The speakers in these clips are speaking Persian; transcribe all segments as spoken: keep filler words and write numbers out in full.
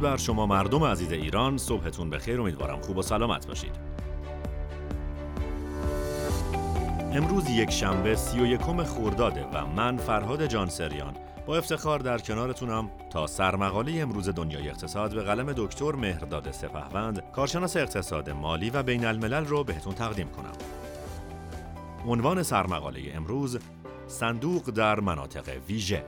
درود بر شما مردم عزیز ایران، صبحتون بخیر، امیدوارم خوب و سلامت باشید. امروز یک شنبه سی و یکم خرداده و من فرهاد جانسریان با افتخار در کنارتونم تا سرمقاله امروز دنیای اقتصاد به قلم دکتر مهرداد سپهوند، کارشناس اقتصاد مالی و بین الملل رو بهتون تقدیم کنم. عنوان سرمقاله امروز: صندوق در مناطق ویژه.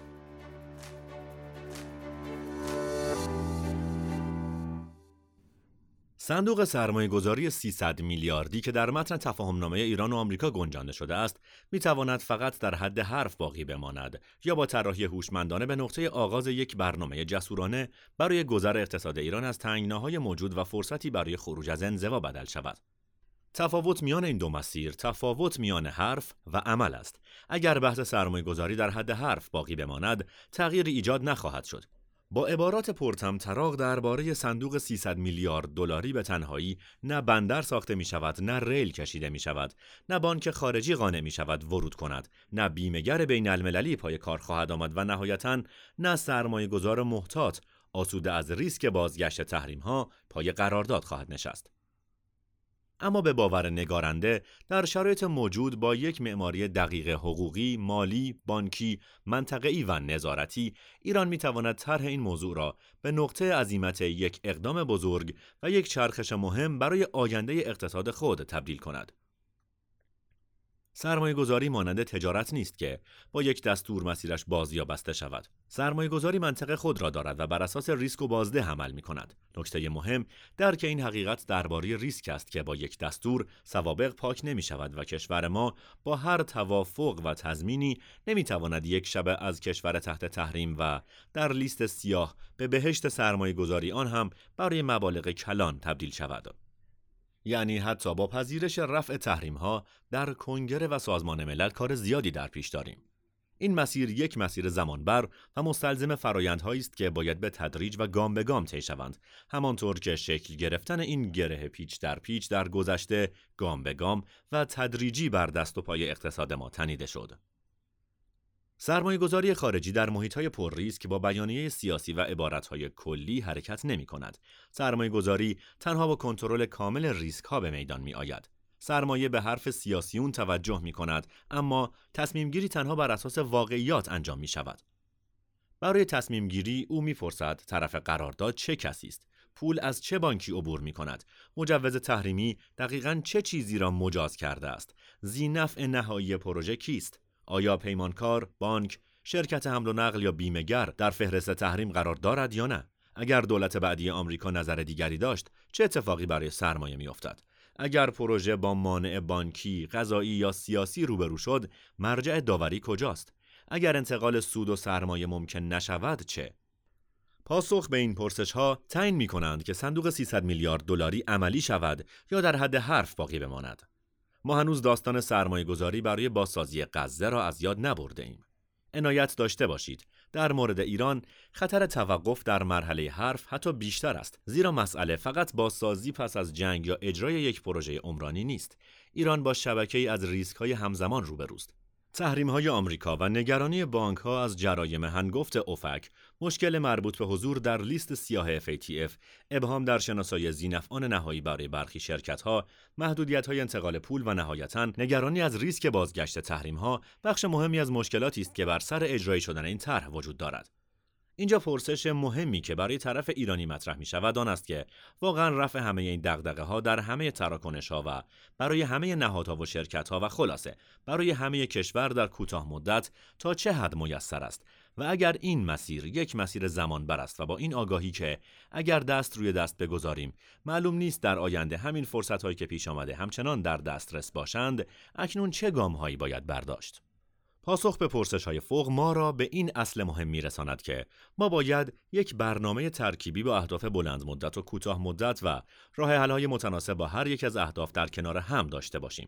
صندوق سرمایه‌گذاری سیصد میلیاردی که در متن تفاهمنامه ایران و آمریکا گنجانده شده است، می‌تواند فقط در حد حرف باقی بماند یا با طراحی هوشمندانه به نقطه آغاز یک برنامه جسورانه برای گذر اقتصاد ایران از تنگناهای موجود و فرصتی برای خروج از انزوا بدل شود. تفاوت میان این دو مسیر، تفاوت میان حرف و عمل است. اگر بحث سرمایه‌گذاری در حد حرف باقی بماند، تغییری ایجاد نخواهد شد. با عبارات پرطمطراق درباره صندوق سیصد میلیارد دلاری به تنهایی نه بندر ساخته می شود، نه ریل کشیده می شود، نه بانک خارجی قانع می شود ورود کند، نه بیمه‌گر بین المللی پای کار خواهد آمد و نهایتاً نه سرمایه‌گذار محتاط آسوده از ریسک بازگشت تحریم‌ها پای قرارداد خواهد نشست. اما به باور نگارنده، در شرایط موجود با یک معماری دقیق حقوقی، مالی، بانکی، منطقه‌ای و نظارتی، ایران می‌تواند طرح این موضوع را به نقطه عزیمت یک اقدام بزرگ و یک چرخش مهم برای آینده اقتصاد خود تبدیل کند. سرمایه‌گذاری مانند تجارت نیست که با یک دستور مسیرش باز یا بسته شود. سرمایه‌گذاری منطق خود را دارد و بر اساس ریسک و بازده عمل می‌کند. نکته مهم درک این حقیقت درباره ریسک است که با یک دستور سوابق پاک نمی‌شود و کشور ما با هر توافق و تضمینی نمی‌تواند یک شبه از کشور تحت تحریم و در لیست سیاه به بهشت سرمایه‌گذاری آن هم برای مبالغ کلان تبدیل شود. یعنی حتی با پذیرش رفع تحریم‌ها در کنگره و سازمان ملل کار زیادی در پیش داریم. این مسیر یک مسیر زمانبر و مستلزم فرآیندهایی است که باید به تدریج و گام به گام طی شوند، همانطور که شکل گرفتن این گره پیچ در پیچ در گذشته گام به گام و تدریجی بر دست و پای اقتصاد ما تنیده شد. سرمایه‌گذاری خارجی در محیط‌های پر ریسک با بیانیه سیاسی و عبارت‌های کلی حرکت نمی‌کند. سرمایه‌گذاری تنها با کنترل کامل ریسک‌ها به میدان می‌آید. سرمایه به حرف سیاسیون توجه می‌کند، اما تصمیم‌گیری تنها بر اساس واقعیات انجام می‌شود. برای تصمیم‌گیری او می‌پرسد طرف قرارداد چه کسی است، پول از چه بانکی عبور می‌کند، مجوز تحریمی دقیقاً چه چیزی را مجاز کرده است، ذی‌نفع نهایی پروژه کیست، آیا پیمانکار، بانک، شرکت حمل و نقل یا بیمه‌گر در فهرست تحریم قرار دارد یا نه؟ اگر دولت بعدی آمریکا نظر دیگری داشت، چه اتفاقی برای سرمایه می‌افتد؟ اگر پروژه با مانع بانکی، قضایی یا سیاسی روبرو شد، مرجع داوری کجاست؟ اگر انتقال سود و سرمایه ممکن نشود چه؟ پاسخ به این پرسش‌ها تعیین می‌کنند که صندوق سیصد میلیارد دلاری عملی شود یا در حد حرف باقی بماند. ما هنوز داستان سرمایه‌گذاری برای بازسازی غزه را از یاد نبرده‌ایم. عنایت داشته باشید، در مورد ایران خطر توقف در مرحله حرف حتی بیشتر است، زیرا مسئله فقط بازسازی پس از جنگ یا اجرای یک پروژه عمرانی نیست. ایران با شبکه‌ای از ریسک‌های همزمان روبروست. تحریم‌های آمریکا و نگرانی بانک‌ها از جرایم هنگفت اوفک، مشکل مربوط به حضور در لیست سیاه اف ای تی اف، ابهام در شناسایی ذی‌نفعان نهایی برای برخی شرکت‌ها، محدودیت‌های انتقال پول و نهایتاً نگرانی از ریسک بازگشت تحریم‌ها، بخش مهمی از مشکلاتی است که بر سر اجرایی شدن این طرح وجود دارد. اینجا پرسش مهمی که برای طرف ایرانی مطرح می شود آن است که واقعا رفع همه این دغدغه‌ها در همه تراکنش‌ها و برای همه نهادها و شرکت‌ها و خلاصه برای همه کشور در کوتاه مدت تا چه حد میسر است و اگر این مسیر یک مسیر زمانبر است و با این آگاهی که اگر دست روی دست بگذاریم معلوم نیست در آینده همین فرصت‌هایی که پیش آمده همچنان در دسترس باشند، اکنون چه گام‌هایی باید برداشت؟ پاسخ به پرسش‌های فوق ما را به این اصل مهم می‌رساند که ما باید یک برنامه ترکیبی با اهداف بلند مدت و کوتاه مدت و راه حل‌های متناسب با هر یک از اهداف در کنار هم داشته باشیم.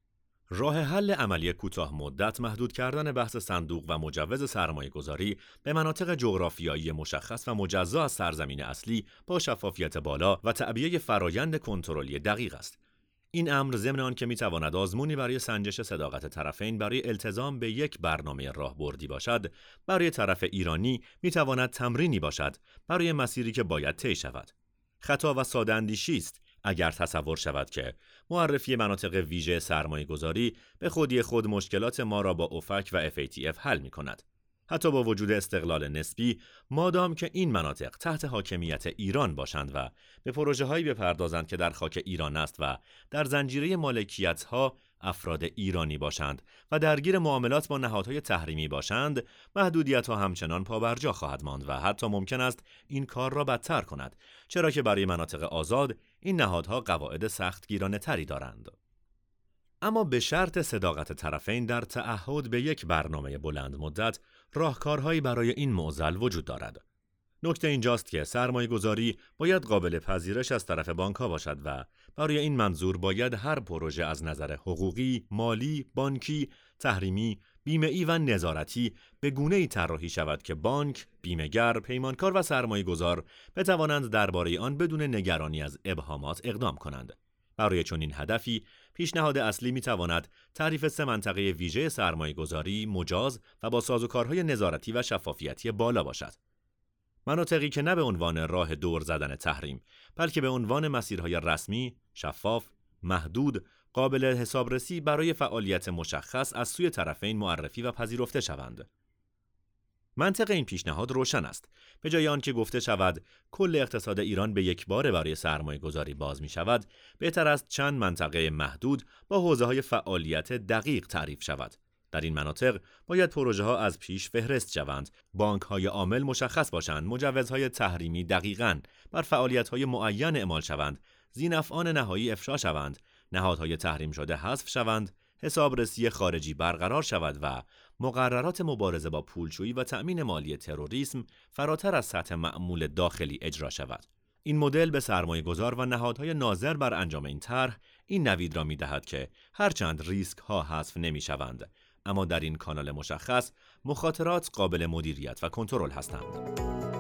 راه حل عملی کوتاه مدت محدود کردن بحث صندوق و مجوز سرمایه‌گذاری به مناطق جغرافیایی مشخص و مجزا از سرزمین اصلی با شفافیت بالا و تعبیه فرایند کنترلی دقیق است. این امر ضمن آن که میتواند آزمونی برای سنجش صداقت طرفین برای التزام به یک برنامه راهبردی باشد، برای طرف ایرانی میتواند تمرینی باشد برای مسیری که باید طی شود. خطا و ساده اندیشی است اگر تصور شود که معرفی مناطق ویژه سرمایه‌گذاری به خودی خود مشکلات ما را با اوفک و اف ای تی اف حل می‌کند. حتی با وجود استقلال نسبی، مادام که این مناطق تحت حاکمیت ایران باشند و به پروژه‌هایی بپردازند که در خاک ایران است و در زنجیره مالکیت‌ها افراد ایرانی باشند و درگیر معاملات با نهادهای تحریمی باشند، محدودیت‌ها همچنان پابرجا خواهد ماند و حتی ممکن است این کار را بدتر کند، چرا که برای مناطق آزاد این نهادها قواعد سختگیرانه‌تری دارند. اما به شرط صداقت طرفین در تعهد به یک برنامه بلند مدت، راهکارهایی برای این معضل وجود دارد. نکته اینجاست که سرمایه‌گذاری باید قابل پذیرش از طرف بانک‌ها باشد و برای این منظور باید هر پروژه از نظر حقوقی، مالی، بانکی، تحریمی، بیمه‌ای و نظارتی به گونه‌ای طراحی شود که بانک، بیمه‌گر، پیمانکار و سرمایه‌گذار بتوانند درباره آن بدون نگرانی از ابهامات اقدام کنند. برای چنین هدفی، پیشنهاد اصلی می‌تواند تعریف سه منطقه ویژه سرمایه‌گذاری مجاز و با سازوکارهای نظارتی و شفافیتی بالا باشد. مناطقی که نه به عنوان راه دور زدن تحریم، بلکه به عنوان مسیرهای رسمی، شفاف، محدود، قابل حسابرسی برای فعالیت مشخص از سوی طرفین معرفی و پذیرفته شوند. منطق این پیشنهاد روشن است. به جای آنکه گفته شود کل اقتصاد ایران به یک باره برای سرمایه گذاری باز می شود، بهتر است چند منطقه محدود با حوزه‌های فعالیت دقیق تعریف شود. در این مناطق باید پروژه ها از پیش فهرست شوند، بانک های عامل مشخص باشند، مجوزهای تحریمی دقیقاً بر فعالیت های معین اعمال شوند، ذینفعان نهایی افشا شوند، نهادهای تحریم شده حذف شوند، حسابرسی خارجی برقرار شود و مقررات مبارزه با پولشویی و تأمین مالی تروریسم فراتر از سطح معمول داخلی اجرا شود. این مدل به سرمایه‌گذار و نهادهای ناظر بر انجام این طرح این نوید را می‌دهد که هرچند ریسک ها حذف نمی‌شوند، اما در این کانال مشخص مخاطرات قابل مدیریت و کنترل هستند.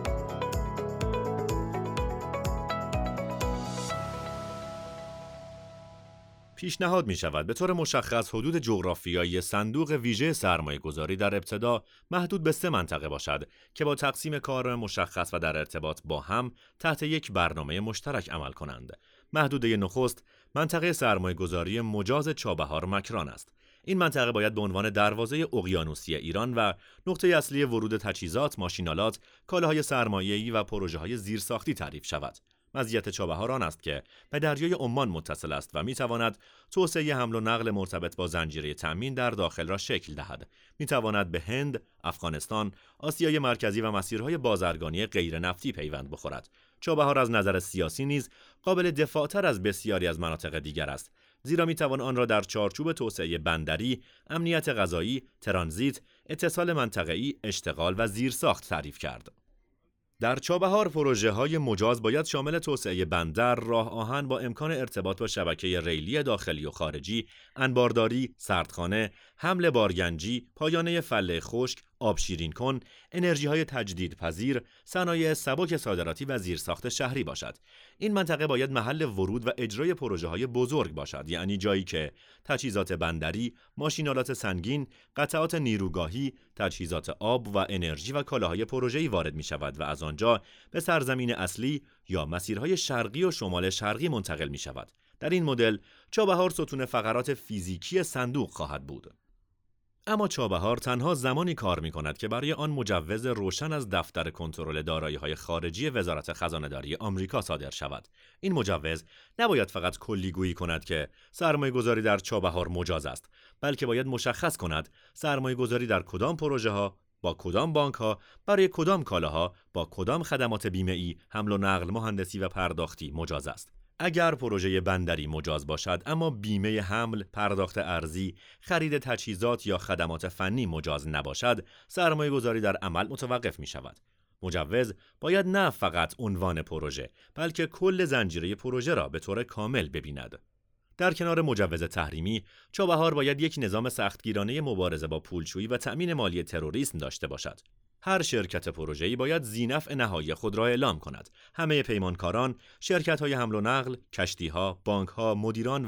پیشنهاد می شود به طور مشخص حدود جغرافیایی صندوق ویژه سرمایه گذاری در ابتدا محدود به سه منطقه باشد که با تقسیم کار مشخص و در ارتباط با هم تحت یک برنامه مشترک عمل کنند. محدوده نخست منطقه سرمایه گذاری مجاز چابهار مکران است. این منطقه باید به عنوان دروازه اقیانوسی ایران و نقطه اصلی ورود تجهیزات، ماشینالات، کالاهای سرمایه‌ای و پروژه‌های زیرساختی تعریف شود. مزیت چابهار آن است که به دریای عمان متصل است و میتواند توسعه حمل و نقل مرتبط با زنجیره تأمین در داخل را شکل دهد. میتواند به هند، افغانستان، آسیای مرکزی و مسیرهای بازرگانی غیر نفتی پیوند بخورد. چابهار از نظر سیاسی نیز قابل دفاعتر از بسیاری از مناطق دیگر است، زیرا میتوان آن را در چارچوب توسعه بندری، امنیت غذایی، ترانزیت، اتصال منطقه‌ای، اشتغال و زیرساخت تعریف کرد. در چابهار پروژه‌های مجاز باید شامل توسعه بندر، راه آهن با امکان ارتباط با شبکه ریلی داخلی و خارجی، انبارداری، سردخانه، حمل بارگنجی، پایانه فله خشک، آب شیرین کن، انرژی‌های تجدیدپذیر، صنایع سبک صادراتی و زیرساخت شهری باشد. این منطقه باید محل ورود و اجرای پروژه‌های بزرگ باشد، یعنی جایی که تجهیزات بندری، ماشینالات سنگین، قطعات نیروگاهی، تجهیزات آب و انرژی و کالاهای پروژه‌ای وارد می‌شود و از آنجا به سرزمین اصلی یا مسیرهای شرقی و شمال شرقی منتقل می‌شود. در این مدل چابهار ستون فقرات فیزیکی صندوق خواهد بود. اما چابهار تنها زمانی کار می‌کند که برای آن مجوز روشن از دفتر کنترل دارایی‌های خارجی وزارت خزانه‌داری آمریکا صادر شود. این مجوز نباید فقط کلیگویی کند که سرمایه‌گذاری در چابهار مجاز است، بلکه باید مشخص کند سرمایه‌گذاری در کدام پروژه‌ها، با کدام بانک‌ها، برای کدام کالاها، با کدام خدمات بیمه‌ای، حمل و نقل، مهندسی و پرداختی مجاز است. اگر پروژه بندری مجاز باشد اما بیمه حمل، پرداخت ارزی، خرید تجهیزات یا خدمات فنی مجاز نباشد، سرمایه‌گذاری در عمل متوقف می شود. مجوز باید نه فقط عنوان پروژه، بلکه کل زنجیره پروژه را به طور کامل ببیند. در کنار مجوز تحریمی، چابهار باید یک نظام سختگیرانه مبارزه با پولشویی و تأمین مالی تروریسم داشته باشد. هر شرکت پروژه‌ای باید ذینفع نهایی خود را اعلام کند. همه پیمانکاران، شرکت‌های حمل و نقل، کشتی‌ها، بانک‌ها، مدیران و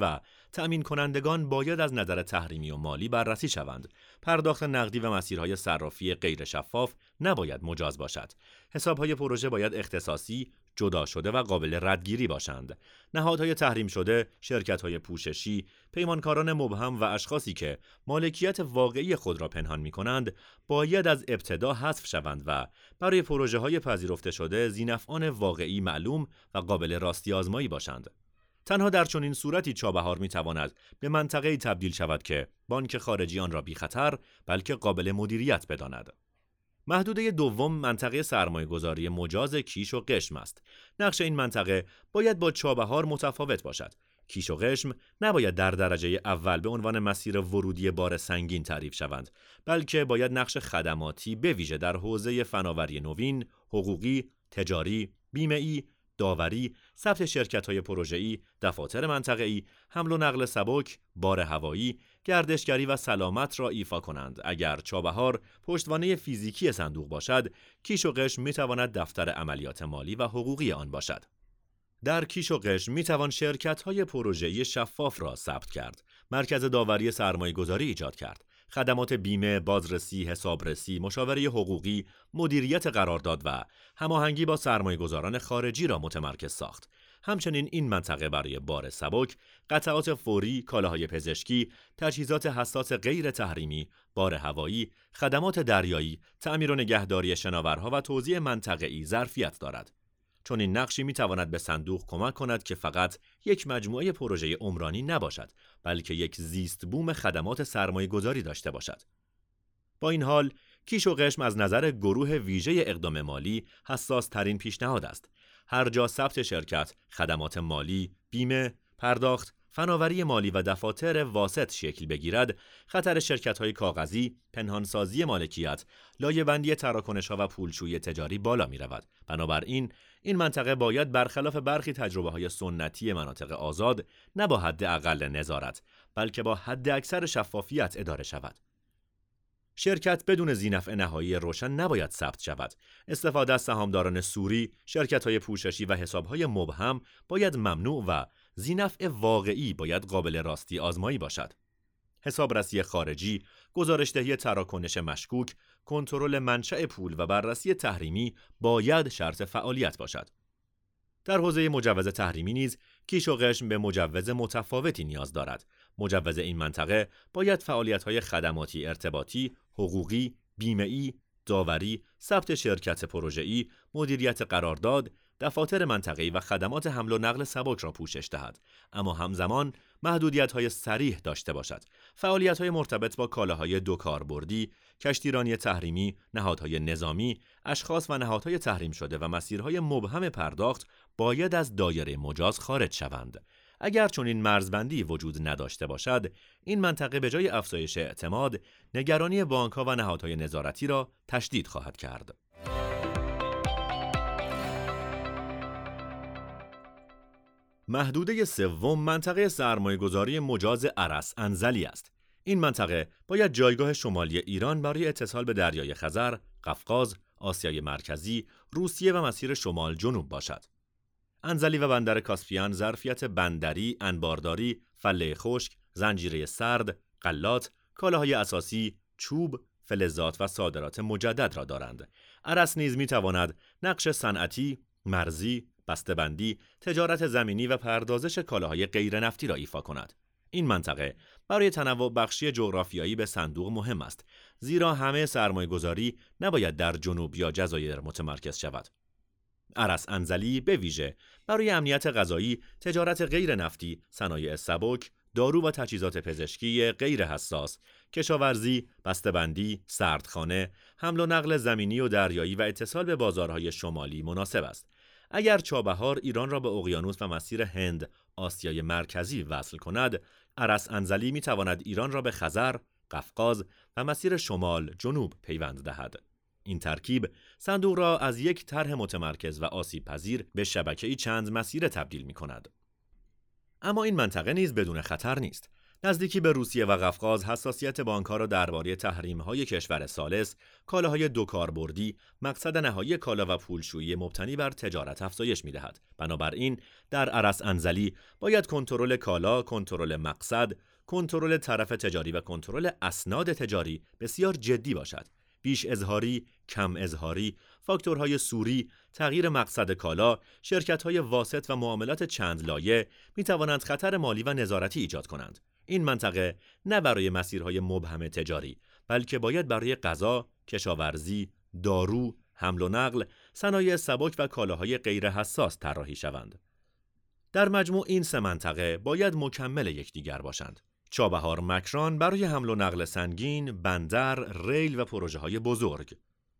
تأمین کنندگان باید از نظر تحریمی و مالی بررسی شوند. پرداخت نقدی و مسیرهای صرافی غیر شفاف نباید مجاز باشد. حسابهای پروژه باید اختصاصی، جدا شده و قابل ردگیری باشند. نهادهای تحریم شده، شرکت‌های پوششی، پیمانکاران مبهم و اشخاصی که مالکیت واقعی خود را پنهان می‌کنند، باید از ابتدا حذف شوند و برای پروژه‌های پذیرفته شده ذی‌نفعان واقعی معلوم و قابل راستی آزمایی باشند. تنها در چنین صورتی چابهار می‌تواند به منطقه‌ای تبدیل شود که بانک خارجی آن را بی خطر بلکه قابل مدیریت بداند. محدوده دوم منطقه سرمایه‌گذاری مجاز کیش و قشم است. نقش این منطقه باید با چابهار متفاوت باشد. کیش و قشم نباید در درجه اول به عنوان مسیر ورودی بار سنگین تعریف شوند، بلکه باید نقش خدماتی به ویژه در حوزه فناوری نوین، حقوقی، تجاری، بیمه‌ای، داوری، ثبت شرکت‌های پروژه‌ای، دفاتر منطقه‌ای، حمل و نقل سبک، بار هوایی، گردشگری و سلامت را ایفا کنند. اگر چابهار پشتوانه فیزیکی صندوق باشد، کیش و قشم می‌تواند دفتر عملیات مالی و حقوقی آن باشد. در کیش و قشم می‌توان شرکت‌های پروژه‌ای شفاف را ثبت کرد، مرکز داوری سرمایه‌گذاری ایجاد کرد، خدمات بیمه، بازرسی، حسابرسی، مشاوره حقوقی، مدیریت قرارداد و هماهنگی با سرمایه‌گذاران خارجی را متمرکز ساخت. همچنین این منطقه برای بار سبک، قطعات فوری، کالاهای پزشکی، تجهیزات حساس غیر تحریمی، بار هوایی، خدمات دریایی، تعمیر و نگهداری شناورها و توزیع منطقه‌ای ظرفیت دارد. چون این نقشی می‌تواند به صندوق کمک کند که فقط یک مجموعه پروژه عمرانی نباشد، بلکه یک زیست بوم خدمات سرمایه‌گذاری داشته باشد. با این حال، کیش و قشم از نظر گروه ویژه اقدام مالی حساس ترین پیشنهاد است. هر جا ثبت شرکت، خدمات مالی، بیمه، پرداخت، فناوری مالی و دفاتر واسط شکل بگیرد، خطر شرکت‌های کاغذی، پنهانسازی مالکیت، لایه‌بندی تراکنش‌ها و پولشویی تجاری بالا می‌رود. بنابراین این منطقه باید برخلاف برخی تجربه‌های سنتی مناطق آزاد نه با حد اقل نظارت، بلکه با حد اکثر شفافیت اداره شود. شرکت بدون ذی‌نفع نهایی روشن نباید ثبت شود. استفاده از سهامداران سوری، شرکت‌های پوششی و حساب‌های مبهم باید ممنوع و ذی‌نفع واقعی باید قابل راستی آزمایی باشد. حسابرسی خارجی، گزارش‌دهی تراکنش مشکوک، کنترل منشأ پول و بررسی تحریمی باید شرط فعالیت باشد. در حوزه مجوز تحریمی نیز کیش و قشم به مجوز متفاوتی نیاز دارد. مجوز این منطقه باید فعالیت‌های خدماتی ارتباطی، حقوقی، بیمه‌ای، داوری، ثبت شرکت پروژه‌ای، مدیریت قرارداد، دفاتر منطقه‌ای و خدمات حمل و نقل سبک را پوشش دهد، اما همزمان محدودیت‌های صریح داشته باشد. فعالیت‌های مرتبط با کالاهای دو کاربردی، کشتیرانی تحریمی، نهادهای نظامی، اشخاص و نهادهای تحریم شده و مسیرهای مبهم پرداخت باید از دایره مجاز خارج شوند. اگر چنین مرزبندی وجود نداشته باشد، این منطقه به جای افزایش اعتماد، نگرانی بانک‌ها و نهادهای نظارتی را تشدید خواهد کرد. محدوده سوم منطقه سرمایه‌گذاری مجاز ارس انزلی است. این منطقه باید جایگاه شمالی ایران برای اتصال به دریای خزر، قفقاز، آسیای مرکزی، روسیه و مسیر شمال جنوب باشد. انزلی و بندر کاسپیان ظرفیت بندری، انبارداری، فله خشک، زنجیره سرد، غلات، کالاهای اساسی، چوب، فلزات و صادرات مجدد را دارند. ارس نیز می‌تواند نقش صنعتی، مرزی، بسته‌بندی، تجارت زمینی و پردازش کالاهای غیر نفتی را ایفا کند. این منطقه برای تنوع بخشی جغرافیایی به صندوق مهم است، زیرا همه سرمایه‌گذاری نباید در جنوب یا جزایر متمرکز شود. ارس انزلی به ویژه برای امنیت غذایی، تجارت غیر نفتی، صنایع سبک، دارو و تجهیزات پزشکی غیر حساس، کشاورزی، بسته‌بندی، سردخانه، حمل و نقل زمینی و دریایی و اتصال به بازارهای شمالی مناسب است. اگر چابهار ایران را به اقیانوس و مسیر هند، آسیای مرکزی وصل کند، ارس انزلی می تواند ایران را به خزر، قفقاز و مسیر شمال جنوب پیوند دهد. این ترکیب صندوق را از یک طرح متمرکز و آسیب پذیر به شبکه‌ای چند مسیر تبدیل می کند. اما این منطقه نیز بدون خطر نیست. نزدیکی به روسیه و قفقاز حساسیت بانک‌ها را درباره تحریم‌های کشور ثالث، کالاهای دو کاربردی، مقصد نهایی کالا و پولشویی مبتنی بر تجارت افزایش می‌دهد. بنابراین در ارس انزلی باید کنترل کالا، کنترل مقصد، کنترل طرف تجاری و کنترل اسناد تجاری بسیار جدی باشد. بیش اظهاری، کم اظهاری، فاکتورهای سوری، تغییر مقصد کالا، شرکت‌های واسط و معاملات چند لایه می‌توانند خطر مالی و نظارتی ایجاد کنند. این منطقه نه برای مسیرهای مبهم تجاری، بلکه باید برای غذا، کشاورزی، دارو، حمل و نقل، صنایع سبک و کالاهای غیر حساس طراحی شوند. در مجموع این سه منطقه باید مکمل یکدیگر باشند. چابهار مکران برای حمل و نقل سنگین، بندر، ریل و پروژه‌های بزرگ.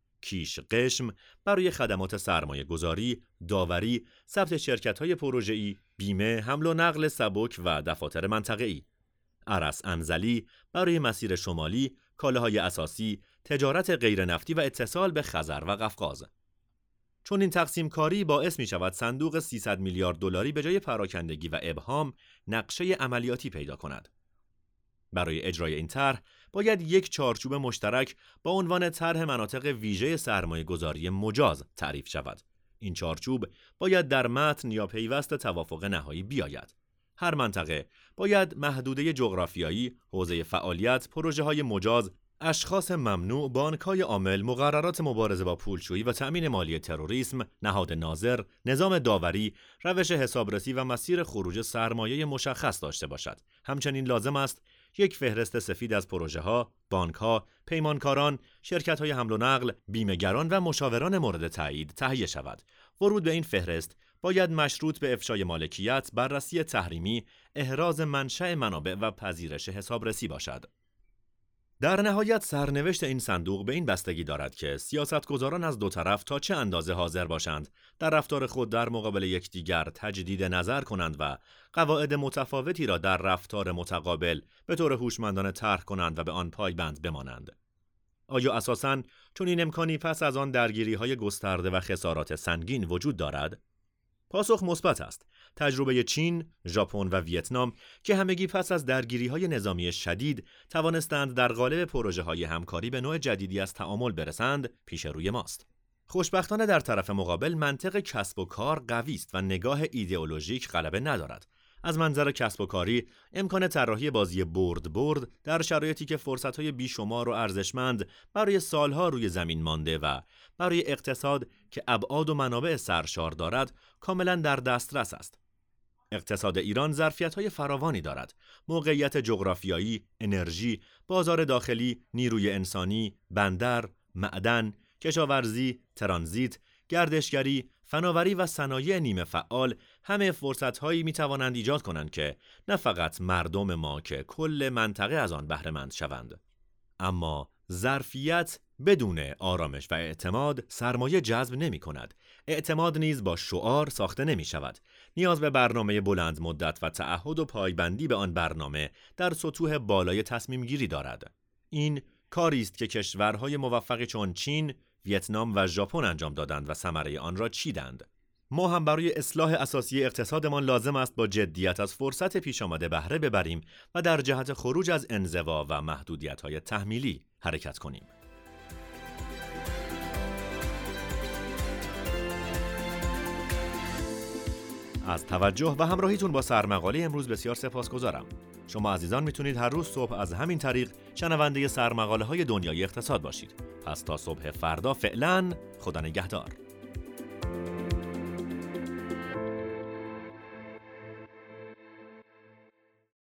کیش قشم برای خدمات سرمایه گذاری، داوری، ثبت شرکت‌های پروژه‌ای، بیمه، حمل و نقل سبک و دفاتر منطقه‌ای. ارس انزلی برای مسیر شمالی، کالاهای اساسی، تجارت غیر نفتی و اتصال به خزر و قفقاز. چون این تقسیم کاری باعث می شود صندوق سیصد میلیارد دلاری به جای پراکندگی و ابهام نقشه عملیاتی پیدا کند. برای اجرای این طرح باید یک چارچوب مشترک با عنوان طرح مناطق ویژه سرمایه گذاری مجاز تعریف شود. این چارچوب باید در متن یا پیوست توافق نهایی بیاید. هر منطقه باید محدوده جغرافیایی، حوزه فعالیت، پروژه‌های مجاز، اشخاص ممنوع، بانک‌های عامل، مقررات مبارزه با پولشویی و تأمین مالی تروریسم، نهاد ناظر، نظام داوری، روش حسابرسی و مسیر خروج سرمایه مشخص داشته باشد. همچنین لازم است یک فهرست سفید از پروژه‌ها، بانک‌ها، پیمانکاران، شرکت‌های حمل و نقل، بیمه‌گران و مشاوران مورد تایید تهیه شود. ورود به این فهرست باید مشروط به افشای مالکیت، بررسی تحریمی، احراز منشأ منابع و پذیرش حسابرسی باشد. در نهایت سرنوشت این صندوق به این بستگی دارد که سیاستگزاران از دو طرف تا چه اندازه حاضر باشند در رفتار خود در مقابل یکدیگر تجدید نظر کنند و قواعد متفاوتی را در رفتار متقابل به طور هوشمندانه طرح کنند و به آن پایبند بمانند. آیا اساساً چون این امکانی پس از آن درگیری‌های گسترده و خسارات سنگین وجود دارد؟ پاسخ مثبت است. تجربه چین، ژاپن و ویتنام که همگی پس از درگیری‌های نظامی شدید توانستند در قالب پروژه‌های همکاری به نوع جدیدی از تعامل برسند، پیش روی ماست. خوشبختانه در طرف مقابل منطق کسب و کار قوی است و نگاه ایدئولوژیک غلبه ندارد. از منظر کسب و کاری، امکان طراحی بازی برد برد در شرایطی که فرصت‌های بیشمار و ارزشمند برای سالها روی زمین مانده و برای اقتصاد که ابعاد و منابع سرشار دارد، کاملاً در دسترس است. اقتصاد ایران ظرفیت‌های فراوانی دارد. موقعیت جغرافیایی، انرژی، بازار داخلی، نیروی انسانی، بندر، معدن، کشاورزی، ترانزیت، گردشگری، فناوری و صنایع نیمه فعال همه فرصت‌هایی می‌توانند ایجاد کنند که نه فقط مردم ما که کل منطقه از آن بهره مند شوند. اما ظرفیت بدون آرامش و اعتماد سرمایه جذب نمی‌کند. اعتماد نیز با شعار ساخته نمی‌شود. نیاز به برنامه بلند مدت و تعهد و پایبندی به آن برنامه در سطوح بالای تصمیم گیری دارد. این کاری است که کشورهای موفقی چون چین، ویتنام و ژاپن انجام دادند و ثمره آن را چیدند. ما هم برای اصلاح اساسی اقتصادمان لازم است با جدیت از فرصت پیش آمده بهره ببریم و در جهت خروج از انزوا و محدودیت‌های تحمیلی حرکت کنیم. از توجه و همراهیتون با سرمقاله امروز بسیار سپاسگزارم. شما عزیزان میتونید هر روز صبح از همین طریق شنونده سرمقاله های دنیای اقتصاد باشید. پس تا صبح فردا فعلا خدا نگهدار.